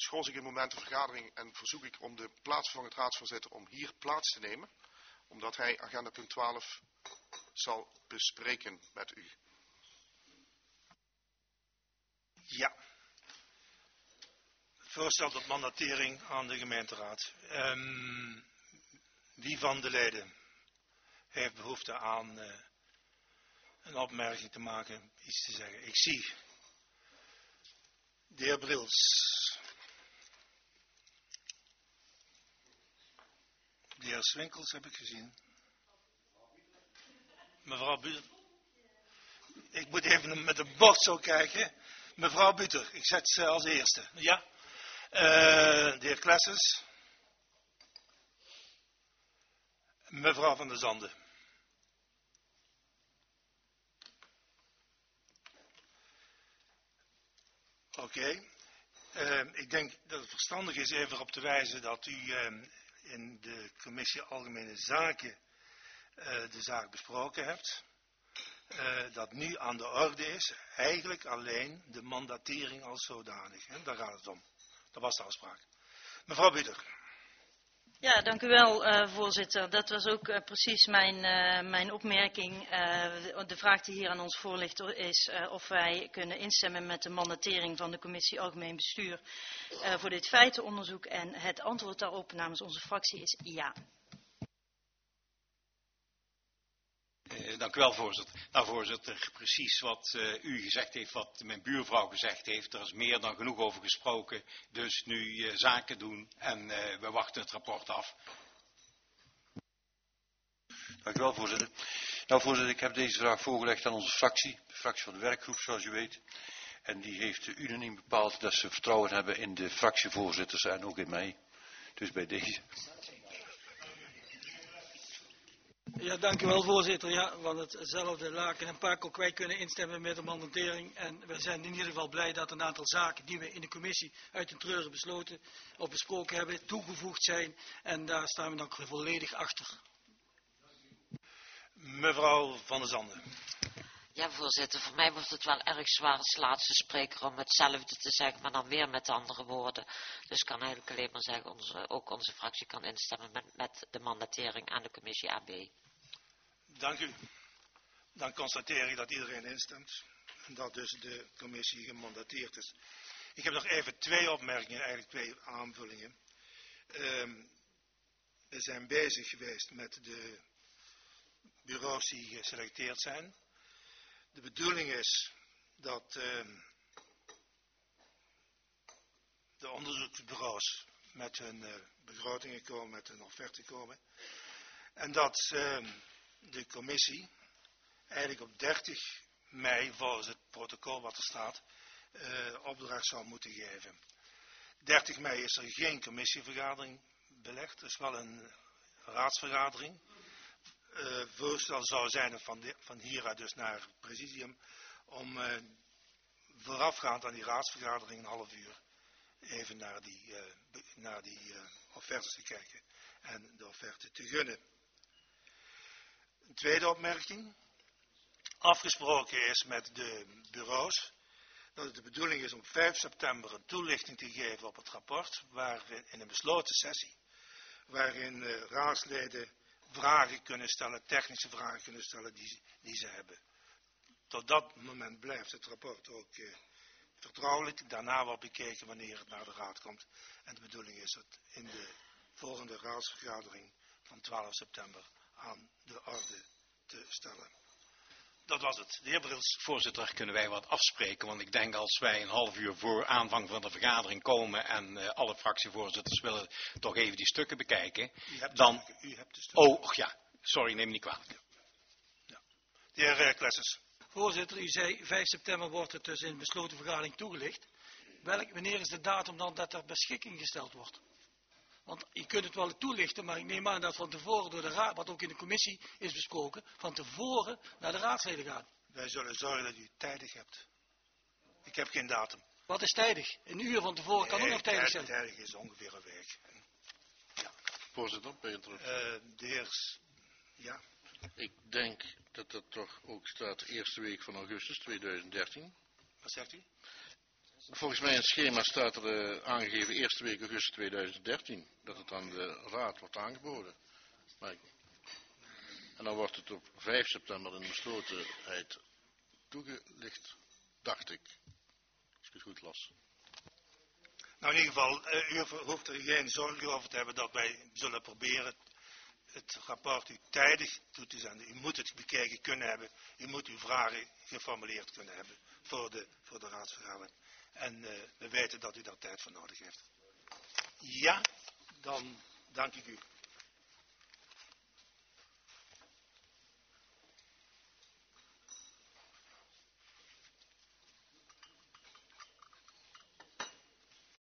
schors ik in het moment de vergadering en verzoek ik om de plaatsvervangend raadsvoorzitter om hier plaats te nemen, omdat hij agenda punt 12 zal bespreken met u. Ja. Voorstel tot mandatering aan de gemeenteraad. Wie van de leden heeft behoefte aan een opmerking te maken, iets te zeggen? Ik zie de heer Brils. De heer Swinkels heb ik gezien. Mevrouw Buter. Ik moet even met een bord zo kijken. Mevrouw Buter, ik zet ze als eerste. Ja? De heer Klessens. Mevrouw van der Zanden. Oké. Ik denk dat het verstandig is even op te wijzen dat u in de commissie Algemene Zaken de zaak besproken hebt. Dat nu aan de orde is eigenlijk alleen de mandatering als zodanig. Hè? Daar gaat het om. Dat was de afspraak. Mevrouw Buter. Ja, dank u wel, voorzitter. Dat was ook precies mijn opmerking. De vraag die hier aan ons voor ligt is of wij kunnen instemmen met de mandatering van de commissie Algemeen Bestuur voor dit feitenonderzoek. En het antwoord daarop namens onze fractie is ja. Dank u wel, voorzitter. Nou, voorzitter, precies wat u gezegd heeft, wat mijn buurvrouw gezegd heeft. Er is meer dan genoeg over gesproken. Dus nu zaken doen en we wachten het rapport af. Dank u wel, voorzitter. Nou, voorzitter, ik heb deze vraag voorgelegd aan onze fractie. De fractie van de werkgroep, zoals u weet. En die heeft unaniem bepaald dat ze vertrouwen hebben in de fractievoorzitters en ook in mij. Dus bij deze. Ja, dank u wel, voorzitter. Ja, van hetzelfde laken en pak ook wij kunnen instemmen met de mandatering. En we zijn in ieder geval blij dat een aantal zaken die we in de commissie uit den treuren besloten of besproken hebben, toegevoegd zijn. En daar staan we dan volledig achter. Mevrouw van der Zanden. Ja, voorzitter, voor mij wordt het wel erg zwaar als laatste spreker om hetzelfde te zeggen, maar dan weer met andere woorden. Dus ik kan eigenlijk alleen maar zeggen, ook onze fractie kan instemmen met de mandatering aan de commissie AB. Dank u. Dan constateer ik dat iedereen instemt en dat dus de commissie gemandateerd is. Ik heb nog even twee opmerkingen, eigenlijk twee aanvullingen. We zijn bezig geweest met de bureaus die geselecteerd zijn. De bedoeling is dat de onderzoeksbureaus met hun begrotingen komen, met hun offerte komen. En dat de commissie eigenlijk op 30 mei, volgens het protocol wat er staat, opdracht zal moeten geven. 30 mei is er geen commissievergadering belegd, er is wel een raadsvergadering. Voorstel zou zijn van hieruit dus naar het presidium om voorafgaand aan die raadsvergadering een half uur even naar die offertes te kijken en de offerte te gunnen. Een tweede opmerking. Afgesproken is met de bureaus dat het de bedoeling is om 5 september een toelichting te geven op het rapport, in een besloten sessie, waarin raadsleden vragen kunnen stellen, technische vragen kunnen stellen die ze hebben. Tot dat moment blijft het rapport ook vertrouwelijk. Daarna wordt bekeken wanneer het naar de raad komt. En de bedoeling is het in de volgende raadsvergadering van 12 september aan de orde te stellen. Dat was het. De heer Brils. Voorzitter, kunnen wij wat afspreken? Want ik denk als wij een half uur voor aanvang van de vergadering komen en alle fractievoorzitters willen toch even die stukken bekijken. U hebt de stukken. Oh, ja. Sorry, neem me niet kwalijk. Ja. De heer Klessens. Voorzitter, u zei 5 september wordt het dus in besloten vergadering toegelicht. Wanneer is de datum dan dat er beschikking gesteld wordt? Want je kunt het wel toelichten, maar ik neem aan dat van tevoren door de raad, wat ook in de commissie is besproken, van tevoren naar de raadsleden gaat. Wij zullen zorgen dat u tijdig hebt. Ik heb geen datum. Wat is tijdig? Een uur van tevoren kan ook nog tijdig zijn. Tijdig is ongeveer een week. Ja. Voorzitter, bij interruptie. De heer... Ja. Ik denk dat toch ook staat de eerste week van augustus 2013. Wat zegt u? volgens mij in het schema staat er aangegeven eerste week augustus 2013. Dat het aan de raad wordt aangeboden. En dan wordt het op 5 september in beslotenheid toegelicht, dacht ik. Als ik het goed las. Nou, in ieder geval, u hoeft er geen zorgen over te hebben dat wij zullen proberen het rapport u tijdig toe te zenden. U moet het bekeken kunnen hebben. U moet uw vragen geformuleerd kunnen hebben voor de raadsvergadering. En we weten dat u daar tijd voor nodig heeft. Ja, dan dank ik u.